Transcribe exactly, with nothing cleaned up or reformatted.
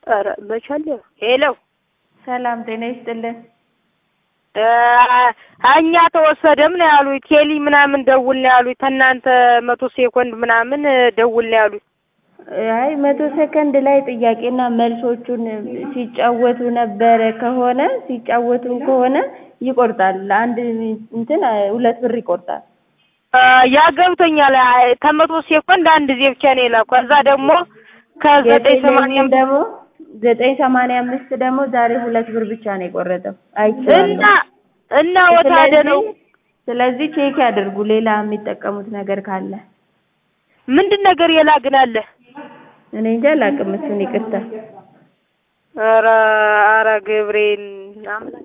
ኧረ መቻለሁ ሄሎ ሰላም ጤና ይስጥልን። አኛ ተወሰደም ነው ያሉት ቴሊ ምናምን ደውል ነው ያሉት እናንተ መቶ ሴኮንድ ምናምን ደውል ነው ያሉት። አይ መቶ ሰከንድ ላይ ጥያቄና መልሶቹን ሲጫወቱ ነበር ከሆነ ሲጫወቱ ከሆነ ይቆርጣል። አንድ እንትን ሁለት ብር ይቆርጣል። ያ ገብቶኛል። ከመቶ ሴኮንድ አንድ ጊዜ ብቻ ነው የላከው። ከዛ ደግሞ ከዘጠኝ ሰማንያ ደግሞ ዘጠኝ ሰማንያ አምስት ደግሞ ዛሬ ሁለት ብር ብቻ ነው የቆረጠው። አይቻልም እና እና ወታደ ነው። ስለዚህ ቼክ ያድርጉ ሌላ የሚጠቀሙት ነገር ካለ። ምንድን ነገር የላግናለ? እኔ እንጃ አላውቅም እሱን ይቅርታ። ኧረ ኧረ ገብርኤል